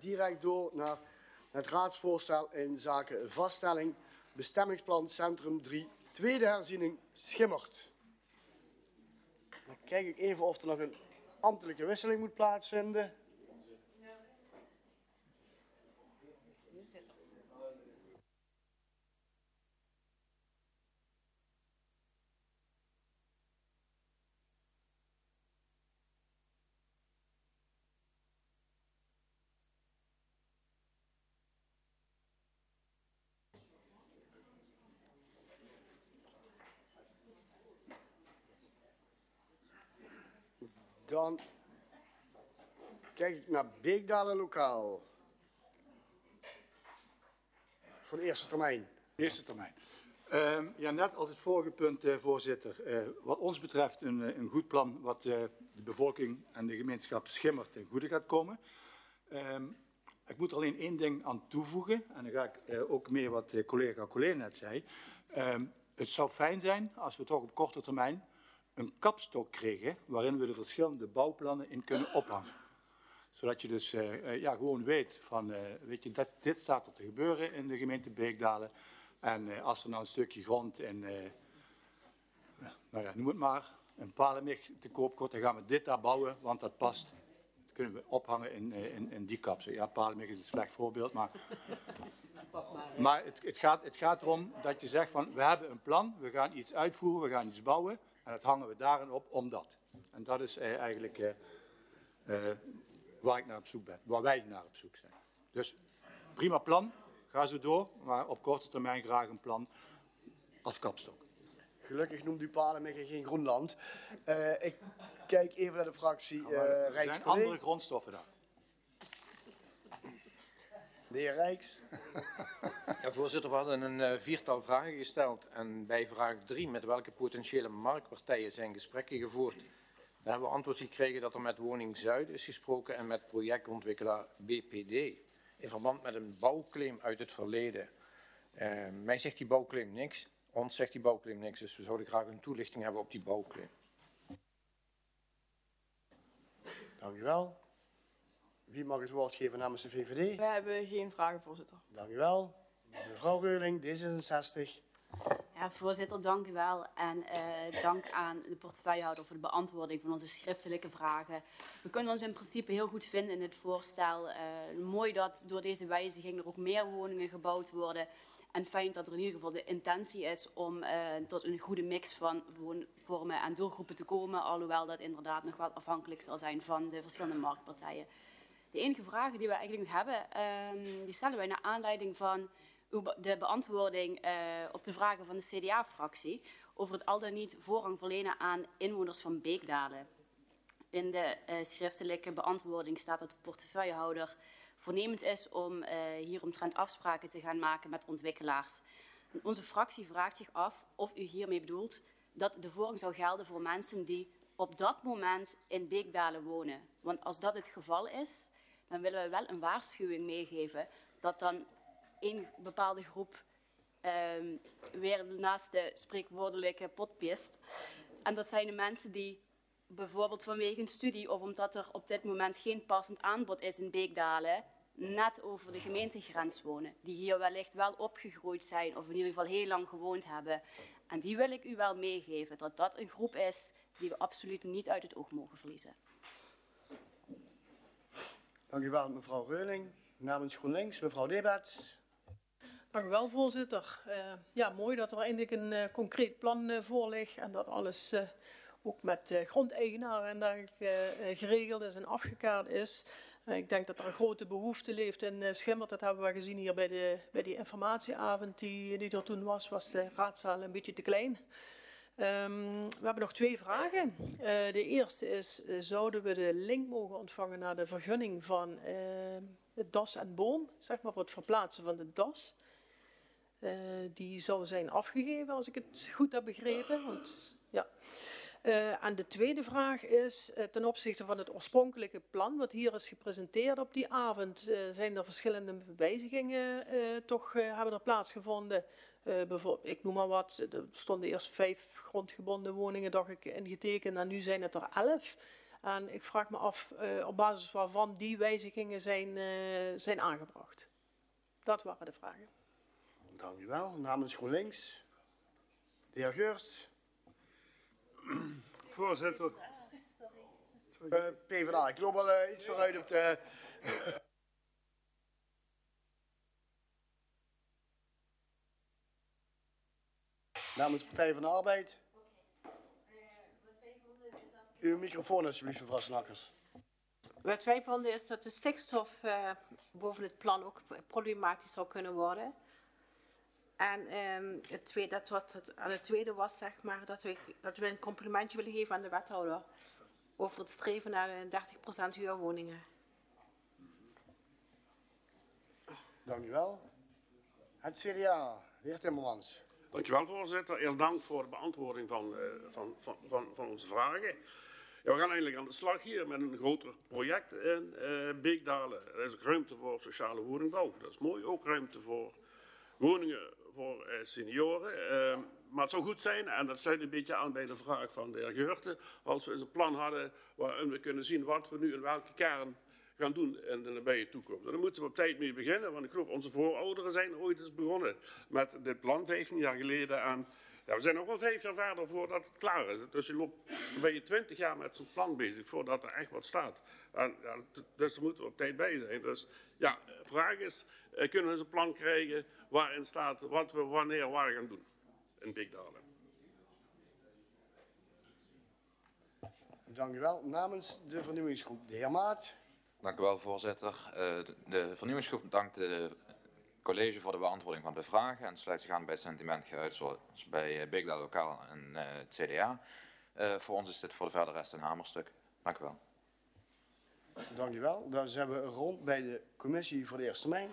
direct door naar het raadsvoorstel in zaken vaststelling bestemmingsplan Centrum 3, tweede herziening Schimmert. Dan kijk ik even of er nog een ambtelijke wisseling moet plaatsvinden. Dan kijk ik naar Beekdalen lokaal. Voor de eerste termijn. Eerste termijn. Ja, net als het vorige punt, voorzitter. Wat ons betreft een goed plan wat de bevolking en de gemeenschap Schimmert ten goede gaat komen. Ik moet er alleen één ding aan toevoegen. En dan ga ik ook mee wat collega Colleen net zei. Het zou fijn zijn als we toch op korte termijn een kapstok kregen waarin we de verschillende bouwplannen in kunnen ophangen. Zodat je dus gewoon weet van, weet je, dit staat er te gebeuren in de gemeente Beekdalen. En als er nou een stukje grond in, noem het maar, een Palemig te koop komt, dan gaan we dit daar bouwen, want dat past. Dat kunnen we ophangen in die kapstok. Ja, Palemig is een slecht voorbeeld, maar het gaat erom dat je zegt van, we hebben een plan, we gaan iets uitvoeren, we gaan iets bouwen. En dat hangen we daarin op, omdat. En dat is eigenlijk waar ik naar op zoek ben, waar wij naar op zoek zijn. Dus prima plan, ga zo door, maar op korte termijn graag een plan als kapstok. Gelukkig noemt u Palemig geen Groenland. Ik kijk even naar de fractie Er zijn andere grondstoffen daar. De heer Rijks. Ja, voorzitter, we hadden een viertal vragen gesteld. En bij vraag 3, met welke potentiële marktpartijen zijn gesprekken gevoerd? Daar hebben we antwoord gekregen dat er met Woning Zuid is gesproken en met projectontwikkelaar BPD. In verband met een bouwclaim uit het verleden. Mij zegt die bouwclaim niks. Ons zegt die bouwclaim niks. Dus we zouden graag een toelichting hebben op die bouwclaim. Dank u wel. Wie mag het woord geven namens de VVD? We hebben geen vragen, voorzitter. Dank u wel. Mevrouw Reuling, D66. Ja, voorzitter, dank u wel. En dank aan de portefeuillehouder voor de beantwoording van onze schriftelijke vragen. We kunnen ons in principe heel goed vinden in het voorstel. Mooi dat door deze wijziging er ook meer woningen gebouwd worden. En fijn dat er in ieder geval de intentie is om tot een goede mix van woonvormen en doelgroepen te komen. Alhoewel dat inderdaad nog wel afhankelijk zal zijn van de verschillende marktpartijen. De enige vragen die we eigenlijk nog hebben, die stellen wij naar aanleiding van de beantwoording op de vragen van de CDA-fractie over het al dan niet voorrang verlenen aan inwoners van Beekdalen. In de schriftelijke beantwoording staat dat de portefeuillehouder voornemens is om hieromtrent afspraken te gaan maken met ontwikkelaars. En onze fractie vraagt zich af of u hiermee bedoelt dat de voorrang zou gelden voor mensen die op dat moment in Beekdalen wonen. Want als dat het geval is, dan willen we wel een waarschuwing meegeven dat dan een bepaalde groep weer naast de spreekwoordelijke pot pist. En dat zijn de mensen die bijvoorbeeld vanwege een studie of omdat er op dit moment geen passend aanbod is in Beekdalen, net over de gemeentegrens wonen. Die hier wellicht wel opgegroeid zijn of in ieder geval heel lang gewoond hebben. En die wil ik u wel meegeven, dat dat een groep is die we absoluut niet uit het oog mogen verliezen. Dank u wel, mevrouw Reuling. Namens GroenLinks, mevrouw Debets. Dank u wel, voorzitter. Ja, mooi dat er eindelijk een concreet plan voor ligt en dat alles ook met grondeigenaren en dergelijke geregeld is en afgekaart is. Ik denk dat er een grote behoefte leeft in Schimmert. Dat hebben we gezien hier bij die informatieavond die er toen was de raadzaal een beetje te klein. We hebben nog 2 vragen. De eerste is, zouden we de link mogen ontvangen naar de vergunning van het das en boom, zeg maar voor het verplaatsen van de das. Die zou zijn afgegeven, als ik het goed heb begrepen. Want, ja. En de tweede vraag is, ten opzichte van het oorspronkelijke plan, wat hier is gepresenteerd op die avond, zijn er verschillende wijzigingen hebben er plaatsgevonden. Bijvoorbeeld, ik noem maar wat, er stonden eerst 5 grondgebonden woningen, dacht ik, ingetekend en nu zijn het er 11. En ik vraag me af op basis waarvan die wijzigingen zijn aangebracht. Dat waren de vragen. Dank u wel. Namens GroenLinks. De heer Geurt. Voorzitter. PvdA, ik loop wel iets vooruit op de... Namens Partij van de Arbeid. Uw microfoon alsjeblieft, mevrouw Snakkers. Wat wij vonden is dat de stikstof boven het plan ook problematisch zou kunnen worden. En het tweede was zeg maar dat we een complimentje willen geven aan de wethouder over het streven naar 30% huurwoningen. Dank u wel. Het CDA, de heer Timmermans. Dank u wel, voorzitter. Eerst dank voor de beantwoording van onze vragen. Ja, we gaan eindelijk aan de slag hier met een groter project in Beekdalen. Er is ook ruimte voor sociale woningbouw. Dat is mooi. Ook ruimte voor woningen voor senioren. Maar het zou goed zijn, en dat sluit een beetje aan bij de vraag van de heer Geurte, als we eens een plan hadden waarin we kunnen zien wat we nu in welke kern gaan doen in de nabije toekomst. Daar moeten we op tijd mee beginnen, want ik geloof onze voorouderen zijn ooit eens begonnen met dit plan, 15 jaar geleden. En ja, we zijn nog wel 5 jaar verder voordat het klaar is. Dus dan ben je 20 jaar met zo'n plan bezig voordat er echt wat staat. En, ja, dus daar moeten we op tijd bij zijn. Dus ja, de vraag is, kunnen we eens een plan krijgen waarin staat wat we wanneer waar gaan doen in Beekdalen. Dank u wel. Namens de vernieuwingsgroep, de heer Maat. Dank u wel, voorzitter. De vernieuwingsgroep dankt het college voor de beantwoording van de vragen en sluit zich aan bij het sentiment geuit zoals bij Beekdalen Lokaal en het CDA. Voor ons is dit voor de verdere rest een hamerstuk. Dank u wel. Dank u wel. Dan zijn we rond bij de commissie voor de eerste termijn.